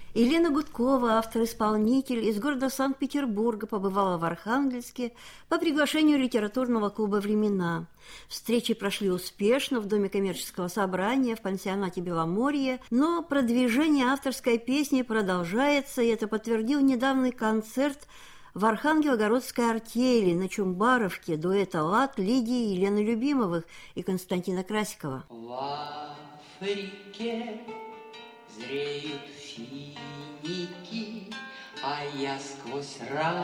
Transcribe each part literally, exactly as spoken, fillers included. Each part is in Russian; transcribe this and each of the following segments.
Елена Гудкова, автор-исполнитель из города Санкт-Петербурга, побывала в Архангельске по приглашению литературного клуба «Времена». Встречи прошли успешно в Доме коммерческого собрания в пансионате «Беломорье», но продвижение авторской песни продолжается, и это подтвердил недавний концерт в Архангелогородской артели на Чумбаровке дуэта «Лад» Лидии и Елены Любимовых и Константина Красикова. В Африке зреют финики, а я сквозь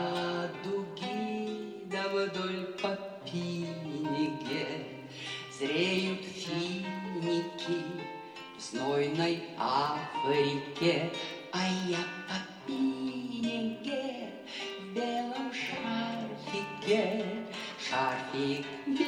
радуги да вдоль по Пинеге. Зреют финики в знойной Африке, а я по Пинеге в белом шарфике. Шарфик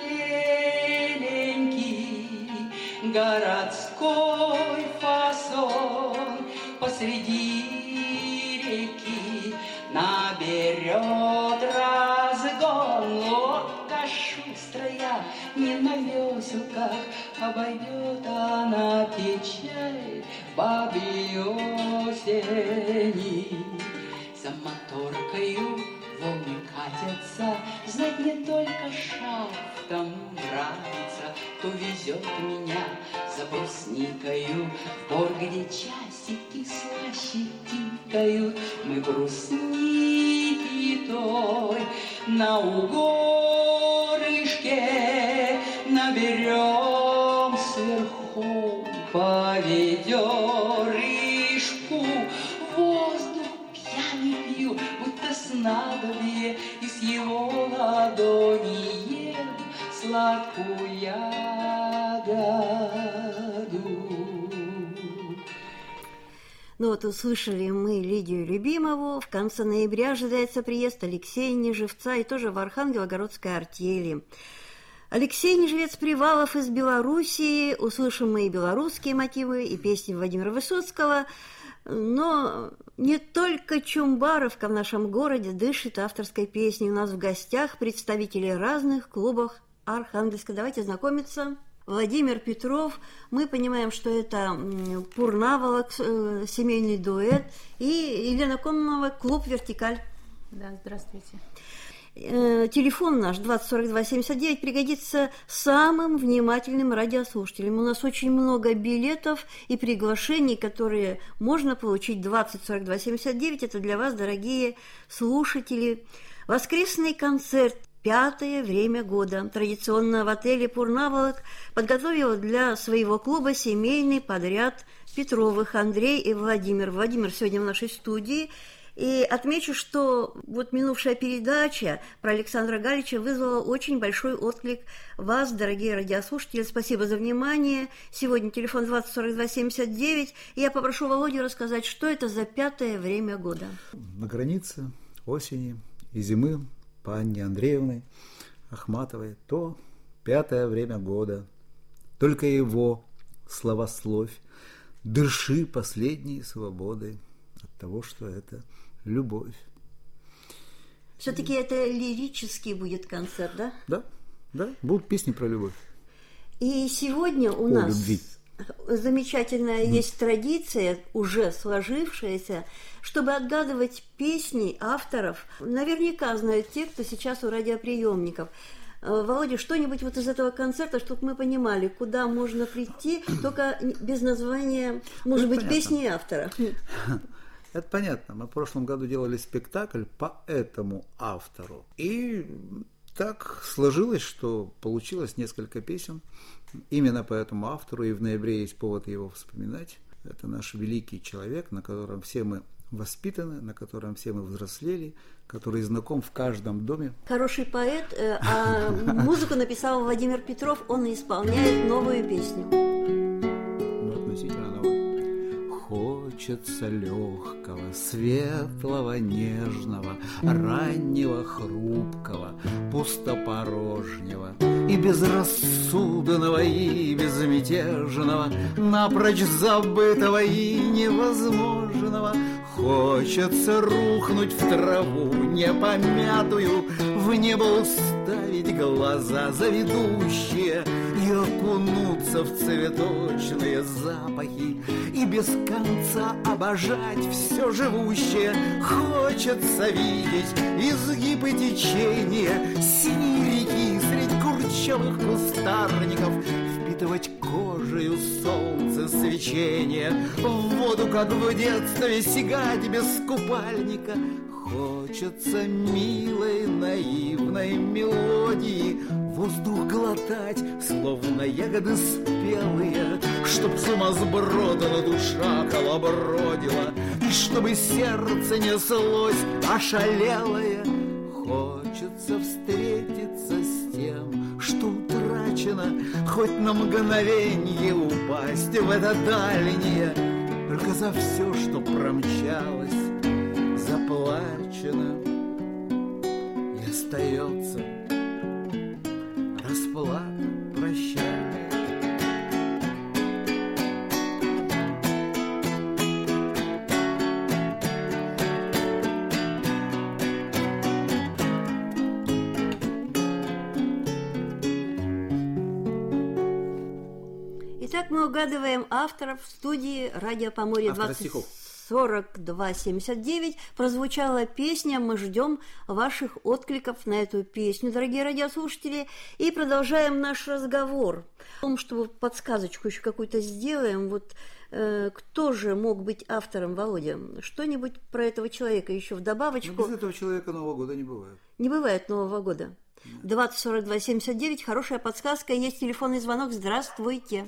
беленький, городской фасон, посреди реки наберет разгон. Лодка шустрая, не на веселках, обойдет она печаль бабьей осени. За моторкою волны катятся, знать не только шахтам нравится, кто везет меня за брусникою в бор, где часики слаще тикают. Мы брусники той на угорышке наберем сверху по ведерышку. Воздух пьяный пью, будто снадобье, и с его ладони ем сладкую ягоду. Ну вот услышали мы Лидию Любимову. В конце ноября ожидается приезд Алексея Неживца и тоже в Архангелогородской артели. Алексей Неживец-Привалов из Белоруссии. Услышим мы и белорусские мотивы, и песни Владимира Высоцкого. Но не только Чумбаровка в нашем городе дышит авторской песней. У нас в гостях представители разных клубов Архангельска. Давайте знакомиться. Владимир Петров, мы понимаем, что это Пурнаволок, семейный дуэт, и Елена Кононова, клуб «Вертикаль». Да, здравствуйте. Телефон наш двадцать сорок два семьдесят девять пригодится самым внимательным радиослушателям. У нас очень много билетов и приглашений, которые можно получить. Двадцать сорок два семьдесят девять, это для вас, дорогие слушатели. Воскресный концерт. Пятое время года. Традиционно в отеле «Пурнаволок» подготовил для своего клуба семейный подряд Петровых Андрей и Владимир. Владимир сегодня в нашей студии. И отмечу, что вот минувшая передача про Александра Галича вызвала очень большой отклик вас, дорогие радиослушатели. Спасибо за внимание. Сегодня телефон двадцать сорок два семьдесят девять. И я попрошу Володю рассказать, что это за пятое время года. На границе осени и зимы по Анне Андреевне Ахматовой то пятое время года. Только его словословь, дыши последней свободой от того, что это любовь. Все-таки это лирический будет концерт, да? Да, да, будут песни про любовь. И сегодня у О нас любви. замечательная Mm. есть традиция, уже сложившаяся, чтобы отгадывать песни авторов. Наверняка знают те, кто сейчас у радиоприемников. Володя, что-нибудь вот из этого концерта, чтобы мы понимали, куда можно прийти, только без названия, может Ну, быть, понятно. песни автора. Это понятно. Мы в прошлом году делали спектакль по этому автору. И так сложилось, что получилось несколько песен именно по этому автору, и в ноябре есть повод его вспоминать. Это наш великий человек, на котором все мы воспитаны, на котором все мы взрослели, который знаком в каждом доме. Хороший поэт, а музыку написал Владимир Петров, он и исполняет новую песню. Ну, относительно новую. Хочется легкого, светлого, нежного, раннего, хрупкого, пустопорожнего и безрассудного, и безмятежного, напрочь забытого и невозможного. Хочется рухнуть в траву непомятую, в небо уставить глаза заведущие и окунуться в цветочные запахи, и без конца обожать все живущее. Хочется видеть изгибы течения синей реки средь курчавых кустарников, впитывать кожею солнце свечение, в воду, как в детстве, сигать без купальника. Хочется милой наивной мелодии, воздух глотать, словно ягоды спелые, чтоб сумасбродана душа колобродила, и чтобы сердце неслось ошалелое. Хочется встретиться с тем, что утрачено, хоть на мгновенье упасть в это дальнее. Только за все, что промчалось, заплачено, и остается расплата прощальная. Итак, мы угадываем авторов в студии «Радио Поморье» двадцать сорок два семьдесят девять. Прозвучала песня, мы ждем ваших откликов на эту песню, дорогие радиослушатели. И продолжаем наш разговор о том, что подсказочку еще какую-то сделаем. Вот э, кто же мог быть автором, Володя? Что-нибудь про этого человека еще в добавочку? Но без этого человека Нового года не бывает. Не бывает Нового года. двадцать сорок два семьдесят девять, хорошая подсказка, есть телефонный звонок. Здравствуйте.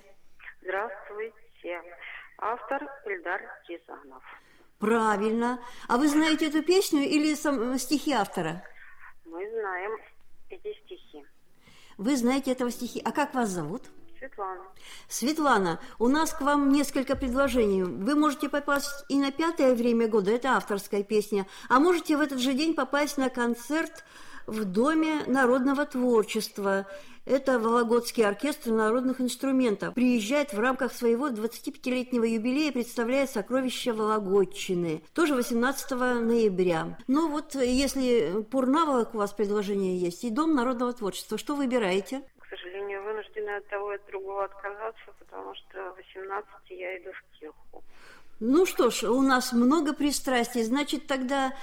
Здравствуйте. Автор Эльдар Рязанов. Правильно. А вы знаете эту песню или сам, стихи автора? Мы знаем эти стихи. Вы знаете этого стихи. А как вас зовут? Светлана. Светлана, у нас к вам несколько предложений. Вы можете попасть и на пятое время года, это авторская песня, а можете в этот же день попасть на концерт в Доме народного творчества. Это Вологодский оркестр народных инструментов. Приезжает в рамках своего двадцатипятилетнего юбилея, представляет сокровища Вологодчины. Тоже восемнадцатого ноября. Ну вот, если Пурнаволок у вас предложение есть, и Дом народного творчества, что выбираете? К сожалению, вынуждена от того и от другого отказаться, потому что в восемнадцать я иду в Кирху. Ну что ж, у нас много пристрастий, значит, тогда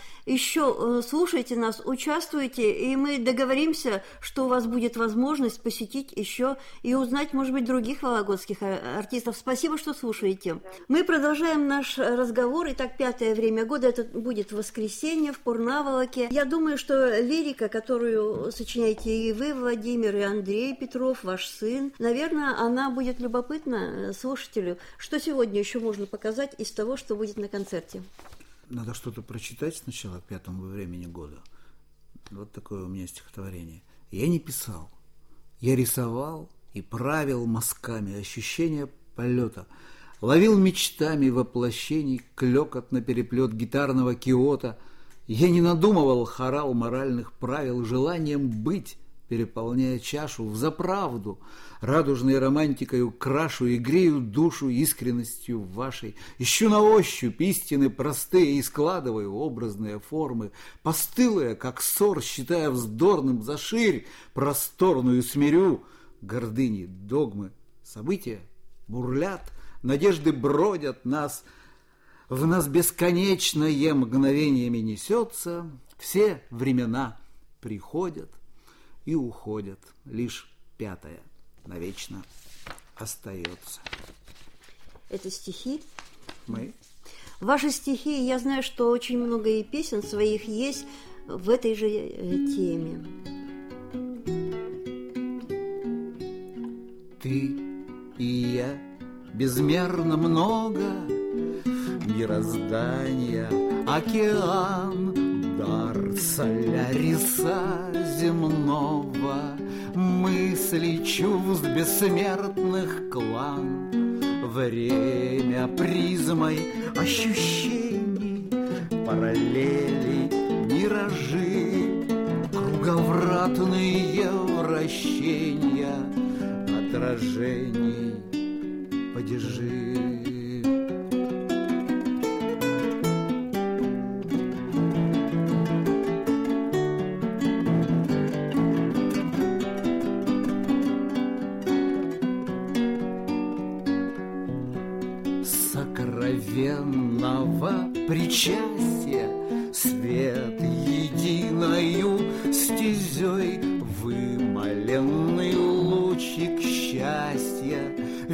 еще слушайте нас, участвуйте, и мы договоримся, что у вас будет возможность посетить еще и узнать, может быть, других вологодских артистов. Спасибо, что слушаете. Да. Мы продолжаем наш разговор. Итак, пятое время года, это будет воскресенье в Пурнаволоке. Я думаю, что лирика, которую сочиняете и вы, Владимир, и Андрей Петров, ваш сын, наверное, она будет любопытна слушателю. Что сегодня еще можно показать из того, что будет на концерте? Надо что-то прочитать сначала к пятому времени года. Вот такое у меня стихотворение. Я не писал, я рисовал и правил мазками ощущения полета, ловил мечтами воплощений клёкот на переплет гитарного киота. Я не надумывал хорал моральных правил желанием быть, переполняя чашу взаправду, радужной романтикою крашу и грею душу искренностью вашей. Ищу на ощупь истины простые и складываю образные формы, постылые, как ссор, считая вздорным заширь, просторную смирю. Гордыни, догмы, события бурлят, надежды бродят нас, в нас бесконечное мгновениями несется, все времена приходят и уходят, лишь пятое навечно остается. Это стихи? Мы. Ваши стихи, я знаю, что очень много и песен своих есть в этой же теме. Ты и я безмерно много, мироздания, океан, дар соляриса земного, мысли чувств бессмертных клан, время призмой ощущений, параллели, миражи, круговратные вращения отражений падежи. во причастие, свет единою стезей, вымоленный лучик счастья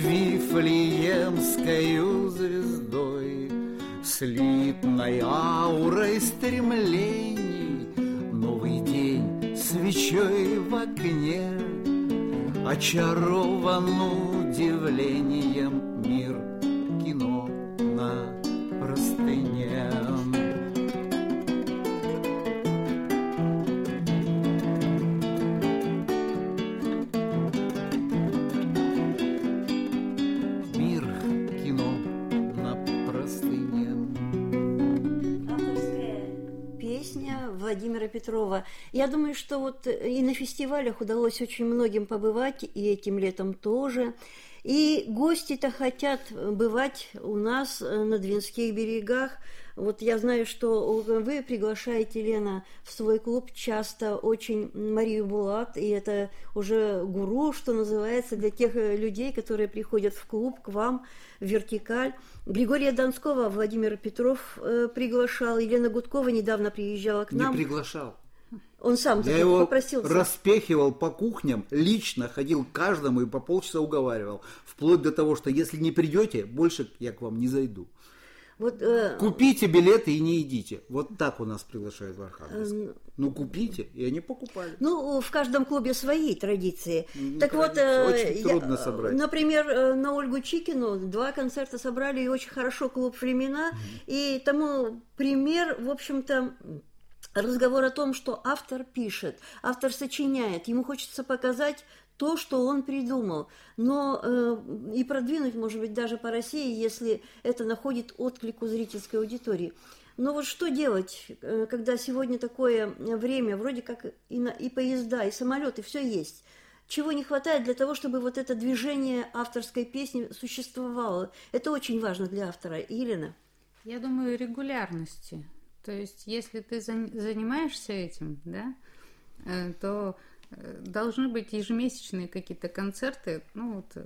вифлеемскою звездой, слитной аурой стремлений, новый день свечой в окне, очарован удивлением мир кино на простыне. Мир кино на простыне. Авторская песня Владимира Петрова. Я думаю, что вот и на фестивалях удалось очень многим побывать, и этим летом тоже. И гости-то хотят бывать у нас на Двинских берегах. Вот я знаю, что вы приглашаете, Лена, в свой клуб часто очень Марию Булат, и это уже гуру, что называется, для тех людей, которые приходят в клуб к вам, в «Вертикаль». Григория Донского Владимир Петров э, приглашал, Елена Гудкова недавно приезжала к нам. Не приглашал. Он сам Я его попросился. распехивал по кухням, лично ходил к каждому и по полчаса уговаривал. Вплоть до того, что если не придете, больше я к вам не зайду. Вот, э, Купите билеты и не идите. Вот так у нас приглашают в Архангельск. Э, ну, купите, и они покупали. Ну, в каждом клубе свои традиции. Не так традиции. Вот, э, очень я, трудно собрать. Например, на Ольгу Чикину два концерта собрали, и очень хорошо клуб «Времена». Mm-hmm. И тому пример, в общем-то, разговор о том, что автор пишет, автор сочиняет, ему хочется показать то, что он придумал, но э, и продвинуть, может быть, даже по России, если это находит отклик у зрительской аудитории. Но вот что делать, э, когда сегодня такое время, вроде как и, на, и поезда, и самолеты, все есть. Чего не хватает для того, чтобы вот это движение авторской песни существовало? Это очень важно для автора. Елена? Я думаю, регулярности. То есть, если ты занимаешься этим, да, то должны быть ежемесячные какие-то концерты, ну вот,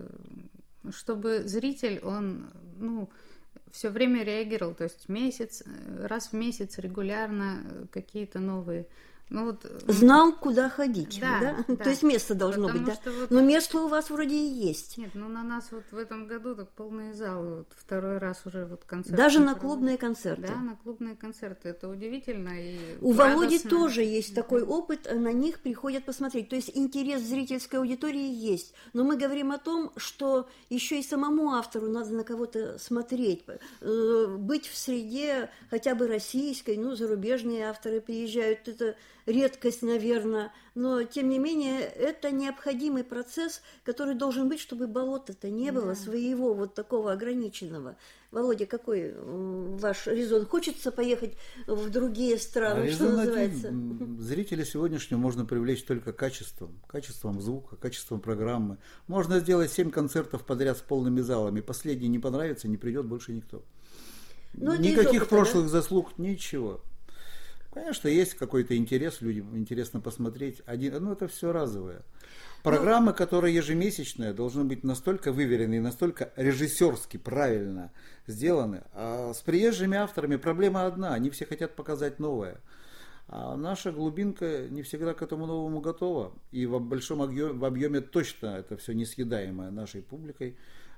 чтобы зритель, он, ну, все время реагировал, то есть месяц, раз в месяц регулярно какие-то новые. Ну, вот, знал, куда ходить, да, да? Да. То есть место должно Потому быть, да? Вот... Но место у вас вроде и есть. Нет, ну на нас вот в этом году так полные залы, вот второй раз уже вот концерты. Даже на клубные концерты? Да, на клубные концерты, это удивительно и у радостно. Володи тоже есть такой опыт, на них приходят посмотреть. То есть интерес зрительской аудитории есть. Но мы говорим о том, что еще и самому автору надо на кого-то смотреть, быть в среде хотя бы российской, ну, зарубежные авторы приезжают, это редкость, наверное, но, тем не менее, это необходимый процесс, который должен быть, чтобы болота-то не было, да, своего вот такого ограниченного. Володя, какой ваш резон? Хочется поехать в другие страны, а что называется? Один. Зрителя сегодняшнего можно привлечь только качеством, качеством звука, качеством программы. Можно сделать семь концертов подряд с полными залами, последний не понравится, не придет больше никто. Ну, никаких опыта, прошлых, да, заслуг, ничего. Конечно, есть какой-то интерес, людям интересно посмотреть. Один, ну, это все разовое. Программы, которые ежемесячные, должны быть настолько выверены, настолько режиссерски правильно сделаны. А с приезжими авторами проблема одна. Они все хотят показать новое. А наша глубинка не всегда к этому новому готова. И в большом объеме, в объеме точно это все несъедаемое нашей публикой.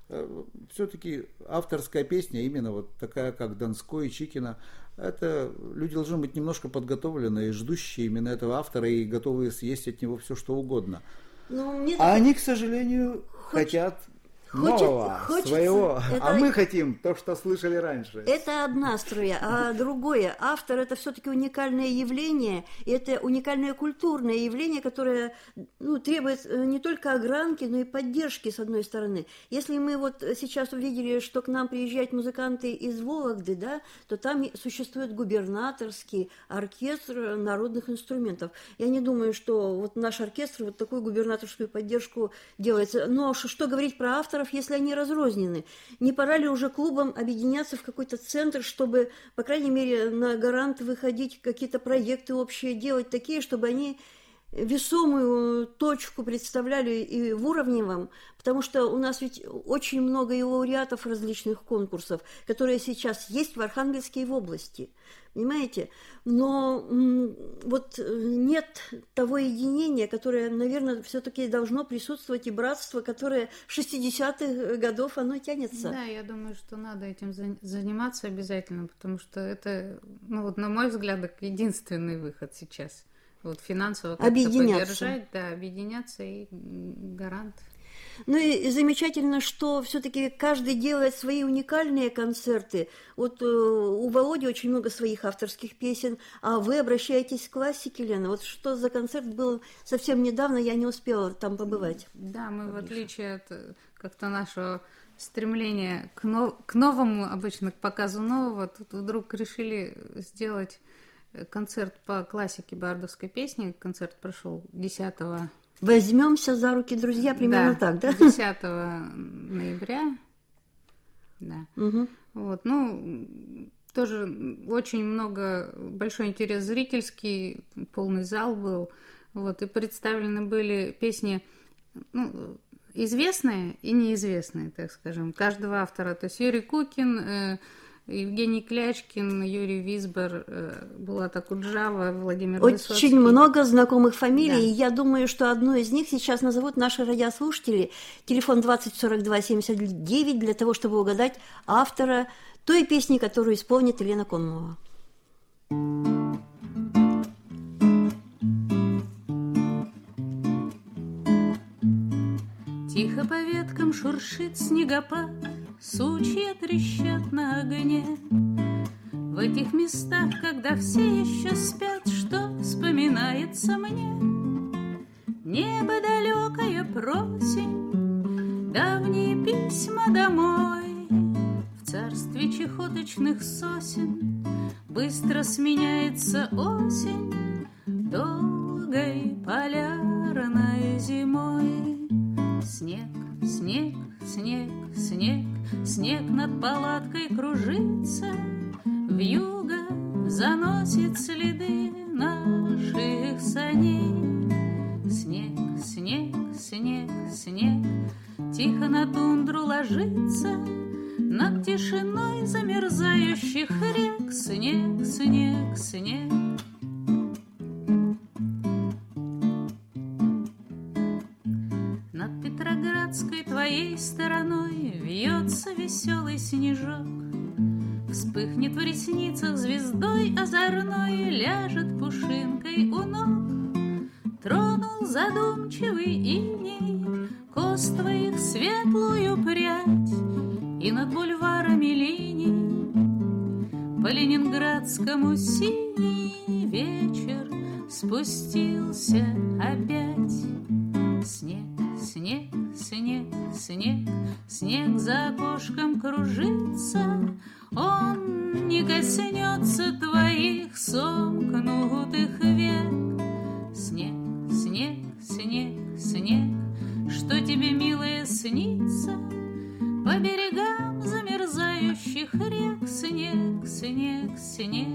Все-таки авторская песня, именно вот такая, как Донской и Чикина, это люди должны быть немножко подготовленные, и ждущие именно этого автора и готовые съесть от него все, что угодно. Ну, мне... А они, к сожалению, Хоч... хотят нового, хочется, своего, это... а мы хотим то, что слышали раньше. Это одна струя, а другое. Автор – это все-таки уникальное явление, и это уникальное культурное явление, которое, ну, требует не только огранки, но и поддержки, с одной стороны. Если мы вот сейчас увидели, что к нам приезжают музыканты из Вологды, да, то там существует губернаторский оркестр народных инструментов. Я не думаю, что вот наш оркестр вот такую губернаторскую поддержку делает. Но что говорить про автора, если они разрознены? Не пора ли уже клубам объединяться в какой-то центр, чтобы, по крайней мере, на гарант выходить, какие-то проекты общие делать такие, чтобы они весомую точку представляли и в Уровневом, потому что у нас ведь очень много и лауреатов различных конкурсов, которые сейчас есть в Архангельске и в области, понимаете? Но м, вот нет того единения, которое, наверное, все-таки должно присутствовать, и братство, которое с шестидесятых годов оно тянется. Да, я думаю, что надо этим заниматься обязательно, потому что это, ну вот на мой взгляд, единственный выход сейчас. Вот финансово как-то поддержать, да, объединяться и гарант. Ну и замечательно, что все-таки каждый делает свои уникальные концерты. Вот э, у Володи очень много своих авторских песен, а вы обращаетесь к классике, Лена. Вот что за концерт был совсем недавно, я не успела там побывать. Да, мы в отличие от как-то нашего стремления к, нов- к новому, обычно к показу нового, тут вдруг решили сделать концерт по классике бардовской песни. Концерт прошел десятого. Возьмемся за руки, друзья, примерно да, так, да? десятого ноября. Да. Угу. Вот, ну, тоже очень много, большой интерес зрительский, полный зал был. Вот, и представлены были песни, ну, известные и неизвестные, так скажем, каждого автора. То есть Юрий Кукин, э, Евгений Клячкин, Юрий Висбор, Булат Акуджава, Владимир Высоцкий. Очень много знакомых фамилий, да. И я думаю, что одну из них сейчас назовут наши радиослушатели. Телефон двадцать сорок два семьдесят девять для того, чтобы угадать автора той песни, которую исполнит Елена Конмова. Тихо по веткам шуршит снегопад, сучья трещат на огне. В этих местах, когда все еще спят, что вспоминается мне? Небо далекое просим, давние письма домой. В царстве чехоточных сосен быстро сменяется осень долгой полярной зимой. Снег, снег, снег, снег, снег над палаткой кружится, вьюга заносит следы наших саней. Снег, снег, снег, снег тихо на тундру ложится, над тишиной замерзающих рек. Снег, снег, снег. Над Петроградской твоей стороной вьется веселый снежок. Вспыхнет в ресницах звездой озорной, ляжет пушинкой у ног. Тронул задумчивый иней кос твоих светлую прядь, и над бульварами линий по ленинградскому синий вечер спустился опять. Снег, снег, снег, снег, снег за окошком кружится, он не коснется твоих сомкнутых век. Снег, снег, снег, снег, что тебе, милая, снится по берегам замерзающих рек. Снег, снег, снег.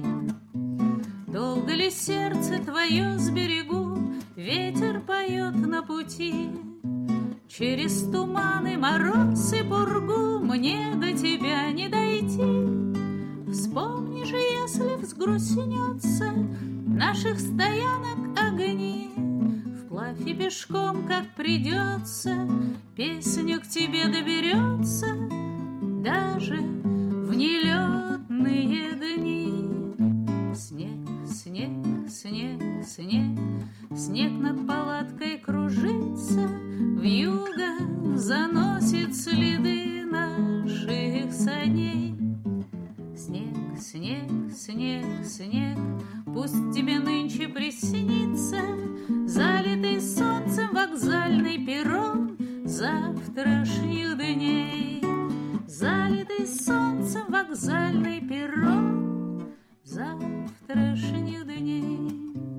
Долго ли сердце твое сберегу, ветер поет на пути. Через туманы, мороз и пургу мне до тебя не дойти. Вспомни же, если взгрустнется наших стоянок огни, вплавь и пешком, как придется, песня к тебе доберется даже в нелетные дни. Снег, снег, снег, снег, снег над палаткой кружится, вьюга заносит следы наших саней. Снег, снег, снег, снег, пусть тебе нынче приснится залитый солнцем вокзальный перрон завтрашних дней. Залитый солнцем вокзальный перрон завтрашних дней.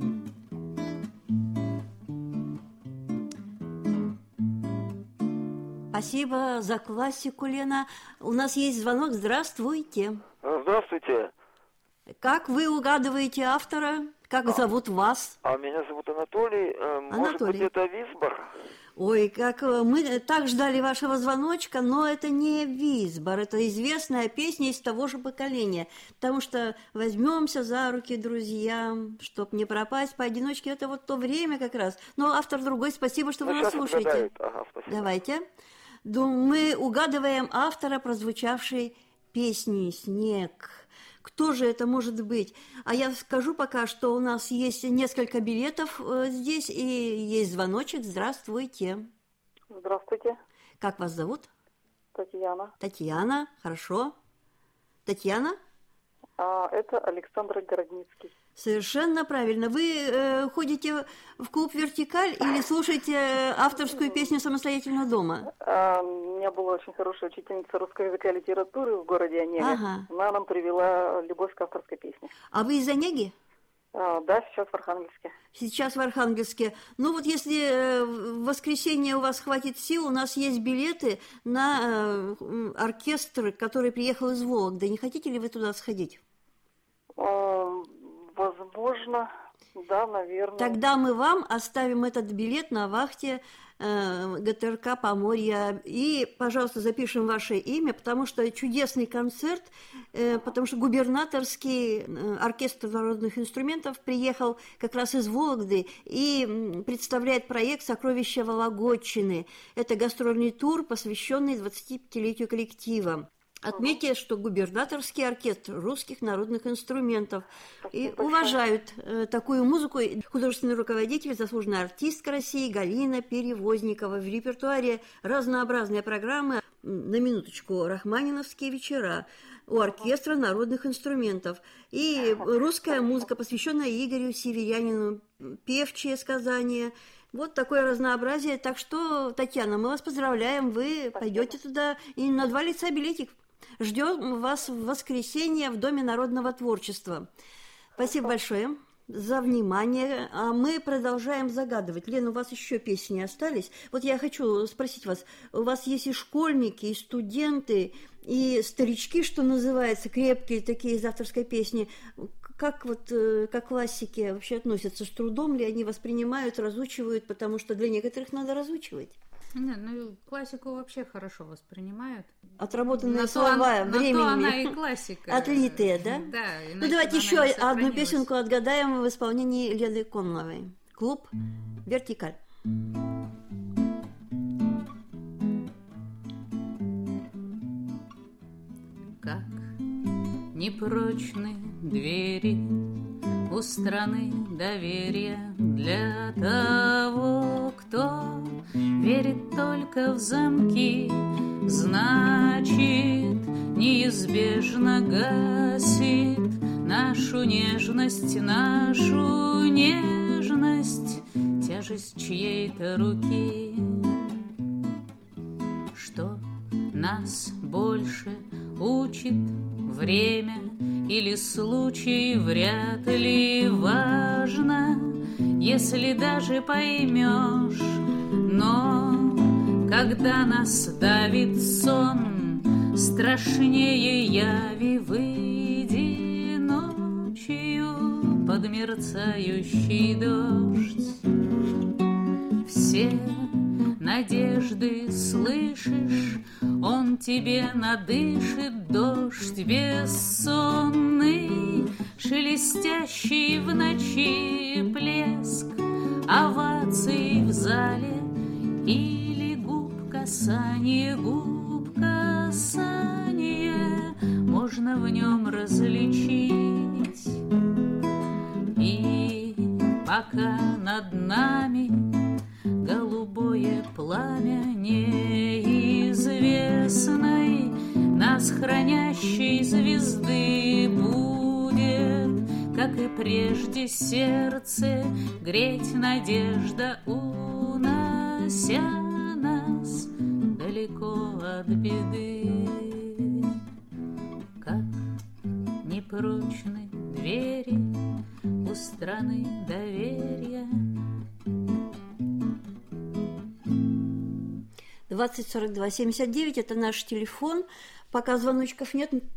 Спасибо за классику, Лена. У нас есть звонок. Здравствуйте. Здравствуйте. Как вы угадываете автора Как зовут вас? А меня зовут Анатолий. Э, Может Анатолий. быть, это Висбор? Ой, как э, мы так ждали вашего звоночка, но это не Висбор, это известная песня из того же поколения. Потому что возьмемся за руки, друзья, чтоб не пропасть поодиночке. Это вот то время как раз. Но автор другой, спасибо, что Ну, вы нас сейчас слушаете. отгадают. Ага, спасибо. Давайте. Ду- Мы угадываем автора прозвучавшей песни «Снег». Кто же это может быть? А я скажу пока, что у нас есть несколько билетов э, здесь, и есть звоночек. Здравствуйте. Здравствуйте, Как вас зовут? Татьяна. Татьяна. Хорошо. Татьяна? А, это Александр Городницкий. Совершенно правильно. Вы э, ходите в клуб «Вертикаль» или слушаете авторскую песню «Самостоятельно дома»? А, у меня была очень хорошая учительница русского языка и литературы в городе Онеге. Ага. Она нам привела любовь к авторской песне. А вы из Онеги? А, да, сейчас в Архангельске. Сейчас в Архангельске. Ну вот если э, в воскресенье у вас хватит сил, у нас есть билеты на э, оркестр, который приехал из Вологды. Не хотите ли вы туда сходить? А, возможно, да, наверное. Тогда мы вам оставим этот билет на вахте э, ГТРК Поморья. И, пожалуйста, запишем ваше имя, потому что чудесный концерт, э, потому что губернаторский э, оркестр народных инструментов приехал как раз из Вологды и м, представляет проект «Сокровища Вологодчины». Это гастрольный тур, посвященный двадцатипятилетию коллектива. Отметьте, что губернаторский оркестр русских народных инструментов. И уважают э, такую музыку. Художественный руководитель, заслуженная артистка России Галина Перевозникова. В репертуаре разнообразные программы. На минуточку, рахманиновские вечера у оркестра народных инструментов. И русская музыка, посвященная Игорю Северянину, певчие сказания. Вот такое разнообразие. Так что, Татьяна, мы вас поздравляем. Вы пойдете туда и на два лица билетик. Ждем вас в воскресенье в Доме народного творчества. Спасибо большое за внимание. А мы продолжаем загадывать. Лена, у вас еще песни остались? Вот я хочу спросить вас. У вас есть и школьники, и студенты, и старички, что называется, крепкие такие из авторской песни. Как вот как классики вообще относятся? С трудом ли они воспринимают, разучивают? Потому что для некоторых надо разучивать. Не, ну классику вообще хорошо воспринимают. Отработанные на слова то, временем. На то она и классика. Отлитые, да? Да. Ну давайте еще одну песенку отгадаем в исполнении Лены Конновой. Клуб «Вертикаль». Как непрочны двери у страны доверия для того, кто верит только в замки, значит, неизбежно гасит нашу нежность, нашу нежность, тяжесть чьей-то руки. Что нас больше учит время или случай, вряд ли важно, если даже поймешь. Но когда нас давит сон, страшнее яви, выйди ночью под мерцающий дождь. Все надежды слышишь, он тебе надышит, дождь бессонный, шелестящий в ночи плеск оваций в зале или губ касание, губ касание можно в нем различить. И пока над нами голубое пламя неизвестной нас хранящей звезды будет, как и прежде, сердце греть надежда, унося нас далеко от беды. Как непрочны двери у страны доверия. двадцать сорок два семьдесят девять – это наш телефон. Пока звоночков нет,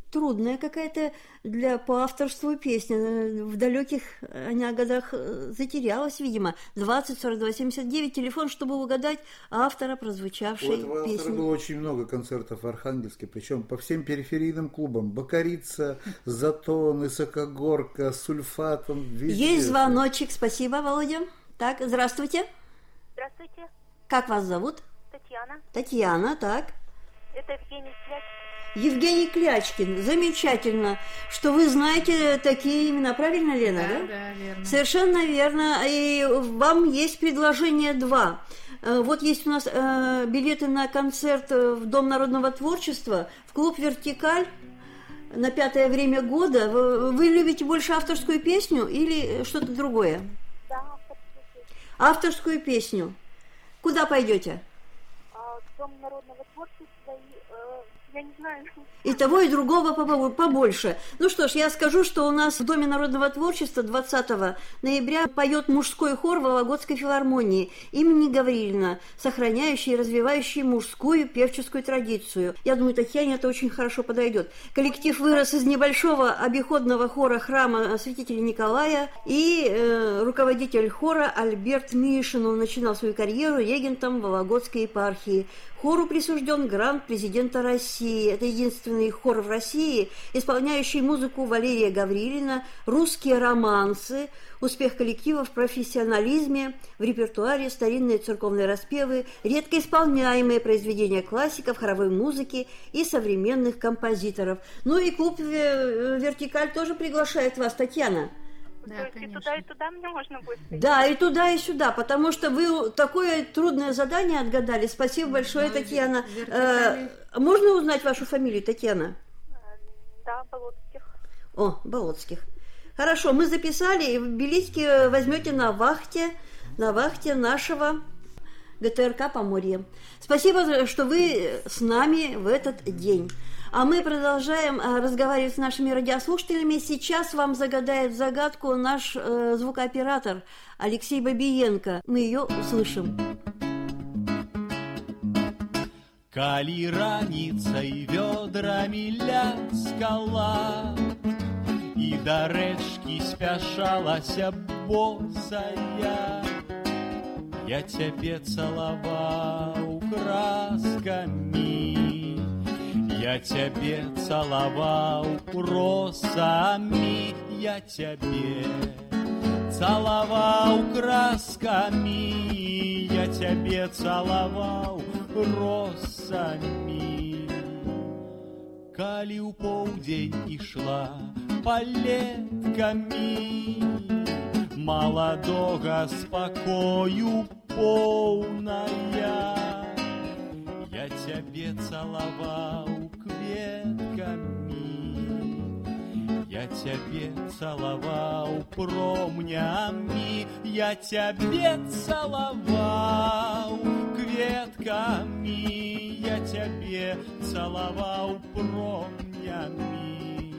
трудная какая-то для, по авторству песня. В далеких она годах затерялась, видимо. двадцать сорок два семьдесят девять, телефон, чтобы угадать автора прозвучавшей У этого песни. автора было очень много концертов в Архангельске, причем по всем периферийным клубам. Бакарица, Затон, Высокогорка, Сульфатом. Везде. Есть звоночек. Спасибо, Володя. Так, здравствуйте. Здравствуйте, Как вас зовут? Татьяна. Татьяна, так. Это Евгений Клячкин. Евгений Клячкин. Замечательно, что вы знаете такие имена. Правильно, Лена, да? Да, да, верно. Совершенно верно. И вам есть предложение два. Э, Вот есть у нас э, билеты на концерт в Дом народного творчества, в клуб «Вертикаль» на пятое время года. Вы, вы любите больше авторскую песню или что-то другое? Да, авторскую песню. Авторскую песню. Куда пойдете? А, в Дом народного творчества и, э, я не знаю. И того, и другого побо- побольше. Ну что ж, я скажу, что у нас в Доме народного творчества двадцатого ноября поет мужской хор Вологодской филармонии имени Гаврилина, сохраняющий и развивающий мужскую певческую традицию. Я думаю, Татьяне это очень хорошо подойдет. Коллектив вырос из небольшого обиходного хора храма святителя Николая, и э, руководитель хора Альберт Мишин. Он начинал свою карьеру регентом Вологодской епархии. Хору присужден грант президента России. Это единственный хор в России, исполняющий музыку Валерия Гаврилина, русские романсы, успех коллектива в профессионализме, в репертуаре старинные церковные распевы, редко исполняемые произведения классиков, хоровой музыки и современных композиторов. Ну и клуб «Вертикаль» тоже приглашает вас, Татьяна. Да, То есть и конечно. туда, и туда мне можно будет пойти? Да, и туда, и сюда, потому что вы такое трудное задание отгадали. Спасибо большое, Ну, Татьяна. вертикали. Э, можно узнать вашу фамилию, Татьяна? Да, Болотских. О, Болотских. Хорошо, мы записали, билетики возьмете на вахте, на вахте нашего ГТРК Поморье. Спасибо, что вы с нами в этот день. А мы продолжаем разговаривать с нашими радиослушателями. Сейчас вам загадает загадку наш э, звукооператор Алексей Бабиенко. Мы ее услышим. Калі раніцай вёдрамі ляскала, і да рэчкі спяшалася босая, я цябе цалаваў краскамі, я цябе цалаваў росамі, я цябе цалаваў краскамі, я цябе цалаваў росамі. Калі ў поўдзень ішла палеткамі, маладога спакою поўная, я цябе цалаваў кветкамі, я цябе цалаваў промнямі, я цябе цалаваў кветкамі, я цябе цалаваў промнямі.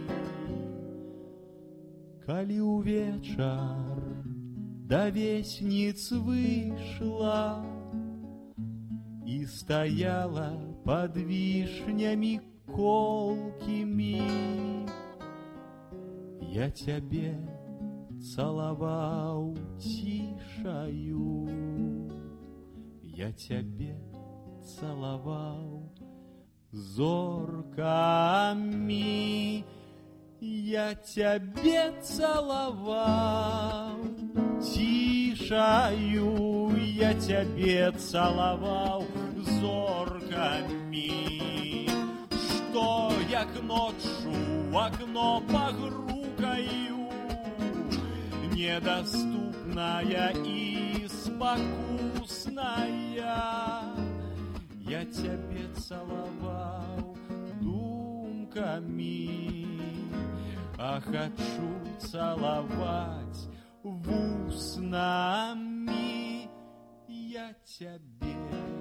Калі ўвечар да весніц вышла і стаяла пад вішнямі колкімі, я цябе цалаваў цішаю, я цябе цалаваў зоркамі, я цябе цалаваў цішаю, я цябе цалаваў зоркамі. Што як ноччу в окно пагрукаю, недоступная и спокусная, я цябе цалаваў думкамі, а хочу цалаваць вуснамі, я цябе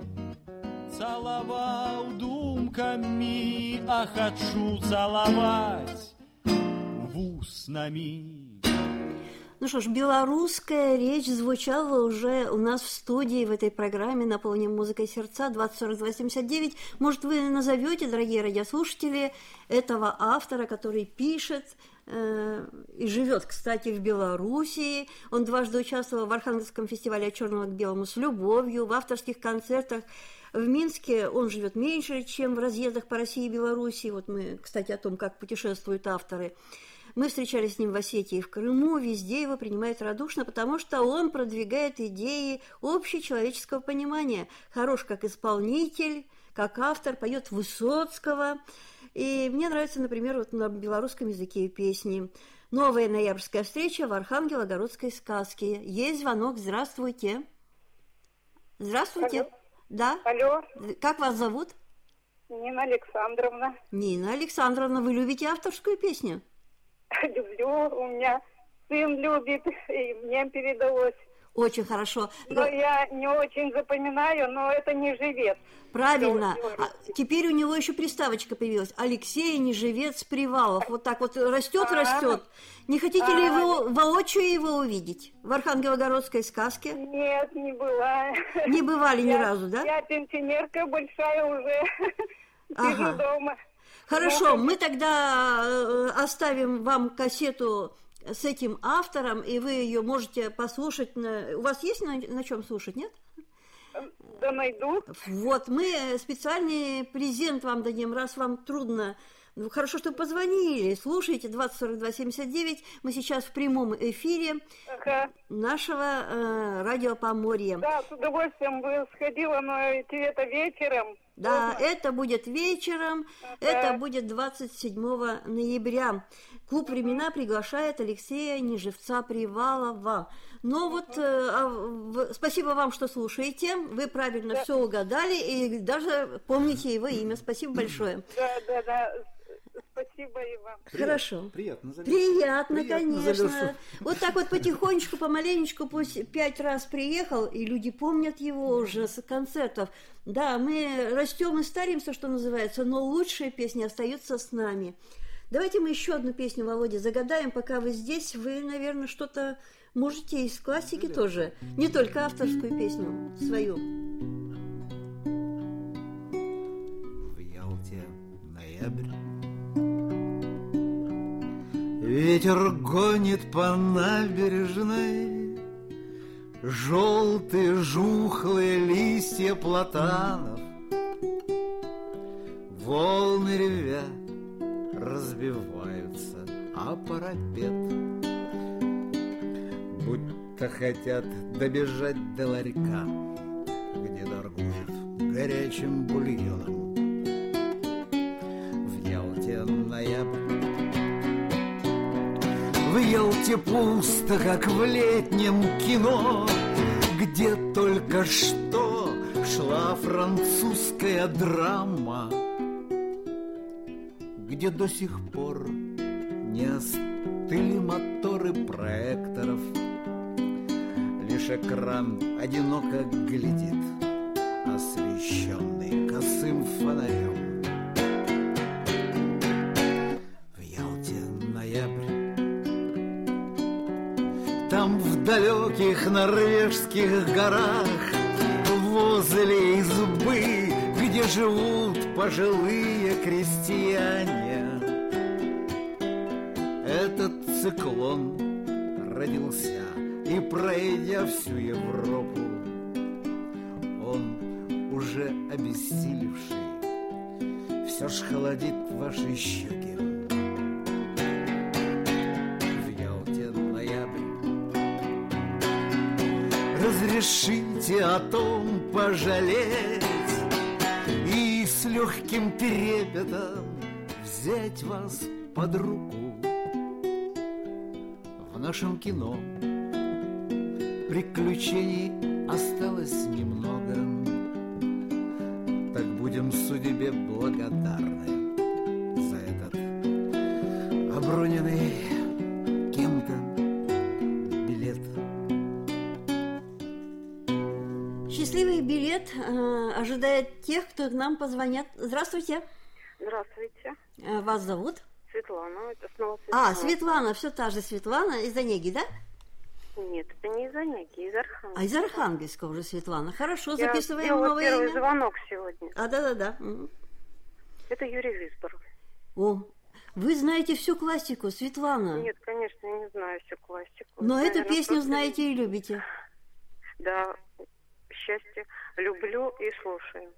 цалаваў думкамі, а хочу цалаваць вуснамі. Ну что ж, белорусская речь звучала уже у нас в студии в этой программе «Наполним музыкой сердца» двадцать сорок два семьдесят девять. Может, вы назовете, дорогие радиослушатели, этого автора, который пишет э, и живет, кстати, в Белоруссии. Он дважды участвовал в Архангельском фестивале «От черного к белому» с любовью, в авторских концертах. В Минске он живет меньше, чем в разъездах по России и Белоруссии. Вот мы, кстати, о том, как путешествуют авторы. Мы встречались с ним в Осетии и в Крыму, везде его принимают радушно, потому что он продвигает идеи общечеловеческого понимания. Хорош как исполнитель, как автор, поет Высоцкого. И мне нравится, например, вот на белорусском языке песни. Новая ноябрьская встреча в Архангелогородской сказке. Есть звонок. Здравствуйте. Здравствуйте. Алло. Да? Алло. Как вас зовут? Нина Александровна. Нина Александровна, вы любите авторскую песню? Люблю, у меня сын любит, и мне передалось. Очень хорошо. Но я не очень запоминаю, но это не живец. Правильно. А теперь у него еще приставочка появилась. Алексей Неживец Привалов. Вот так вот растет, А-а-а. растет. Не хотите А-а-а. ли вы воочию его увидеть в Архангелогородской сказке? Нет, не была. Не бывали ни я, разу, да? Я пенсионерка большая уже. Ага. Сижу дома. Хорошо, мы тогда оставим вам кассету с этим автором, и вы ее можете послушать. На... У вас есть на, на чем слушать, нет? Да, найду. Вот, мы специальный презент вам дадим, раз вам трудно. Хорошо, что позвонили. Слушайте, двадцать сорок два семьдесят девять. Мы сейчас в прямом эфире ага. нашего э, радио Поморье. Да, с удовольствием бы сходила, но это вечером. Да, это будет вечером, ага. это будет двадцать седьмого ноября. Клуб «Времена» приглашает Алексея Неживца Привалова. Но ага. вот э, в, спасибо вам, что слушаете. Вы правильно да. все угадали и даже помните его имя. Спасибо большое. Да, да, да. Спасибо и вам. Хорошо. Приятно, приятно, приятно, приятно конечно. залезу. Вот так вот потихонечку, помаленечку, пусть пять раз приехал, и люди помнят его уже с концертов. Да, мы растем и старимся, что называется, но лучшие песни остаются с нами. Давайте мы еще одну песню, Володя, загадаем, пока вы здесь. Вы, наверное, что-то можете из классики да, тоже, не только авторскую песню свою. В Ялте ноябрь. Ветер гонит по набережной желтые жухлые листья платанов. Волны ревя разбиваются о парапет, будто хотят добежать до ларька, где торгуют горячим бульоном. В Ялте ноябрь. В Ялте пусто, как в летнем кино, где только что шла французская драма, где до сих пор не остыли моторы проекторов. Лишь экран одиноко глядит, освещенный косым фонарем. В Ялте ноябрь. Там в далеких норвежских горах, возле избы, где живут пожилые крестьяне, этот циклон родился, и, пройдя всю Европу, он уже обессилевший все ж холодит ваши щеки. Разрешите о том пожалеть и с легким трепетом взять вас под руку. В нашем кино приключений осталось немного, так будем судьбе благодарны за этот оброненный кем-то билет. Счастливый билет э, ожидает тех, кто к нам позвонят. Здравствуйте. Здравствуйте. Вас зовут? Светлана. Это снова Светлана. А, Светлана, все та же Светлана из Онеги, да? Нет, это не из Онеги, из Архангельска. А из Архангельска уже, Светлана. Хорошо, Я записываем сделала новое первый имя. звонок сегодня. А, да-да-да. Это Юрий Висбор. О, вы знаете всю классику, Светлана. Нет, конечно, я не знаю всю классику. Но Это, эту наверное, песню просто- знаете и любите. Да, счастье люблю и слушаю.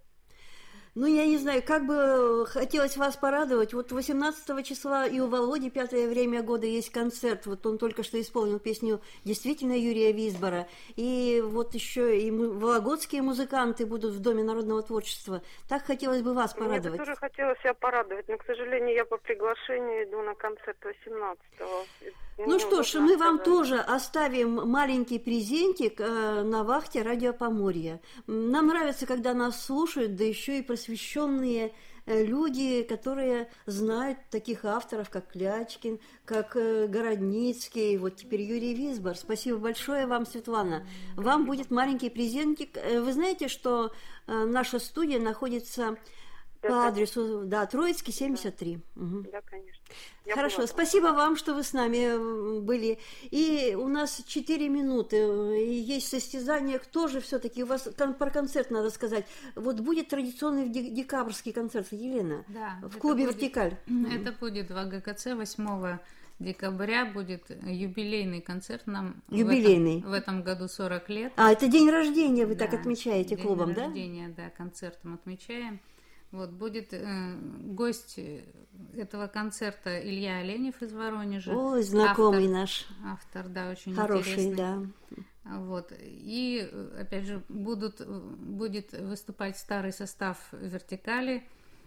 Ну, я не знаю, как бы хотелось вас порадовать. Вот восемнадцатого числа и у Володи «Пятое время года» есть концерт. Вот он только что исполнил песню действительно Юрия Висбора. И вот еще и му- вологодские музыканты будут в Доме народного творчества. Так хотелось бы вас порадовать. Мне бы тоже хотелось себя порадовать, но, к сожалению, я по приглашению иду на концерт восемнадцатого. Ну что ж, мы вам тоже оставим маленький презентик э, на вахте Радио Поморья. Нам нравится, когда нас слушают, да еще и просвещенные э, люди, которые знают таких авторов, как Клячкин, как э, Городницкий, вот теперь Юрий Висбор. Спасибо большое вам, Светлана. Вам будет маленький презентик. Э, Вы знаете, что э, наша студия находится Да, по да. адресу, да, Троицкий, семьдесят три. Мгм. Да, конечно. Я Хорошо, была там. спасибо вам, что вы с нами э, были. И у нас четыре минуты, э, и есть состязание. Кто же все-таки, у вас кон- про концерт надо сказать. Вот будет традиционный де- декабрьский концерт, Елена, Да, в это клубе будет- «Вертикаль». Это будет в АГКЦ восьмого декабря, будет юбилейный концерт нам. в Юбилейный. этом- В этом, году сорок лет. А, это день рождения вы так Да, отмечаете день клубом, да? рождения, да, концертом отмечаем. Вот будет э, гость этого концерта Илья Оленев из Воронежа. Ой, знакомый автор, наш. Автор, да, очень Хороший, интересный. да. Вот. И, э, опять же, будут, э, будет выступать старый состав «Вертикали»,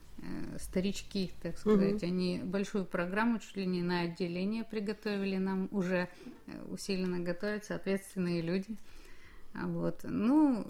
э, старички, так сказать. Мгм. Они большую программу чуть ли не на отделение приготовили нам, уже э, усиленно готовятся ответственные люди. А Вот. Ну,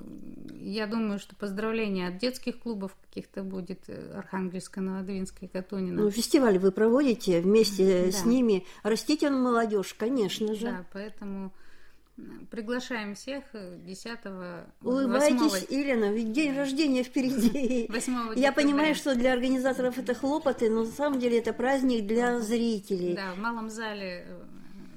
я думаю, что поздравления от детских клубов каких-то будет, э, Архангельска, Новодвинска и Катунина. Ну, фестиваль вы проводите вместе Да. с ними. Растите молодежь, конечно же. Да, поэтому э, приглашаем всех э, десятого, Улыбайтесь, восьмого Елена, ведь день рождения впереди. восьмого Я декабря. понимаю, что для организаторов это хлопоты, но на самом деле это праздник для зрителей. Да, в малом зале э,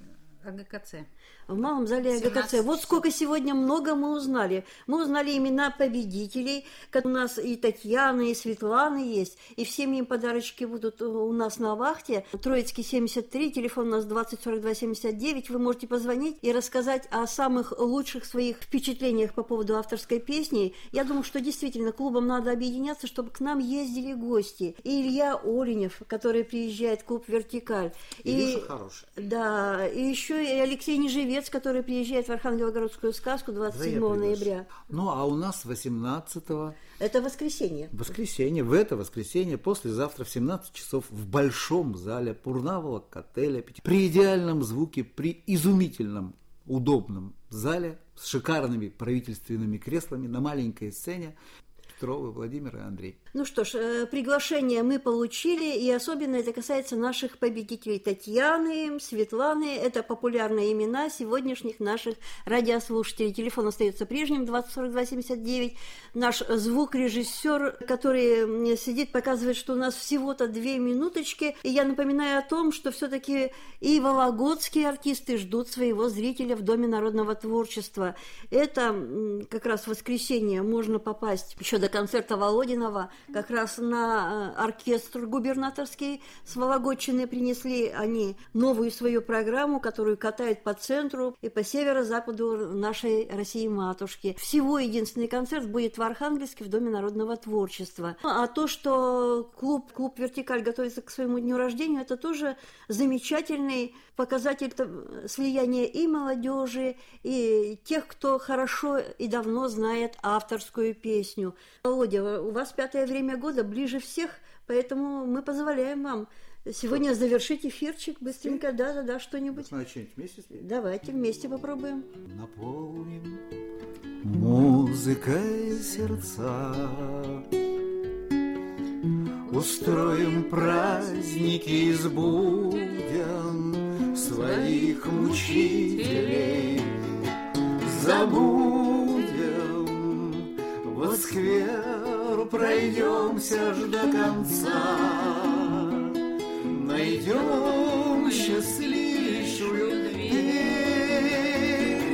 АГКЦ. В малом зале АГКЦ. семнадцать Вот сколько сегодня много мы узнали. Мы узнали имена победителей, как у нас и Татьяна, и Светлана есть, и всем им подарочки будут у нас на вахте. Троицкий, семьдесят три, телефон у нас двадцать сорок два семьдесят девять. Вы можете позвонить и рассказать о самых лучших своих впечатлениях по поводу авторской песни. Я думаю, что действительно клубам надо объединяться, чтобы к нам ездили гости. И Илья Оленев, который приезжает в клуб «Вертикаль». Илюша хороший. Да, и еще и Алексей Неживец, который приезжает в Архангелогородскую сказку двадцать седьмого Да, я приглашу. ноября. Ну, а у нас восемнадцатого Это воскресенье. воскресенье, в это воскресенье, послезавтра в семнадцать часов в большом зале Пурнавого отеля при идеальном звуке, при изумительном, удобном зале с шикарными правительственными креслами на маленькой сцене. Петровы, Владимир и Андрей. Ну что ж, э, приглашение мы получили, и особенно это касается наших победителей Татьяны, Светланы. Это популярные имена сегодняшних наших радиослушателей. Телефон остается прежним, двадцать сорок два семьдесят девять. Наш звукорежиссер, который сидит, показывает, что у нас всего-то две минуточки. И я напоминаю о том, что все-таки и вологодские артисты ждут своего зрителя в Доме народного творчества. Это м, как раз в воскресенье можно попасть еще до концерта Володинова, как раз на э, оркестр губернаторский с Вологодчины принесли они новую свою программу, которую катают по центру и по северо-западу нашей России-матушки. Всего единственный концерт будет в Архангельске в Доме народного творчества. А то, что клуб, клуб «Вертикаль» готовится к своему дню рождения, это тоже замечательный показатель слияния и молодежи, и тех, кто хорошо и давно знает авторскую песню. Володя, у вас «Пятое время года» ближе всех, поэтому мы позволяем вам сегодня завершить эфирчик быстренько. Да-да-да, что-нибудь. Значит, что-нибудь вместе спеть? Давайте вместе попробуем. Наполним музыкой сердца, устроим праздники из буден своих мучителей, забудем, во сквер пройдемся ж до конца, найдем счастливейшую дверь,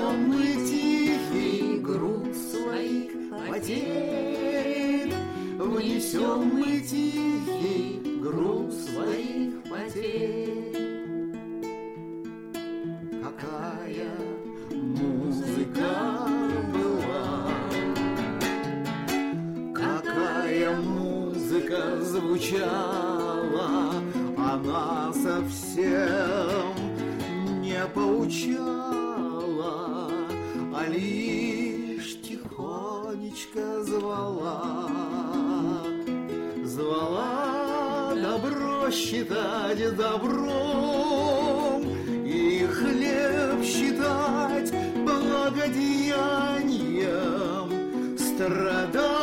Внесем мы тихий груз своих потерь, внесем мы тихий груз своих потерь. Какая музыка была, какая музыка звучала, она совсем не поучала, а лишь тихонечко звала, звала добро считать добром и хлеб считать благодеянием, страдать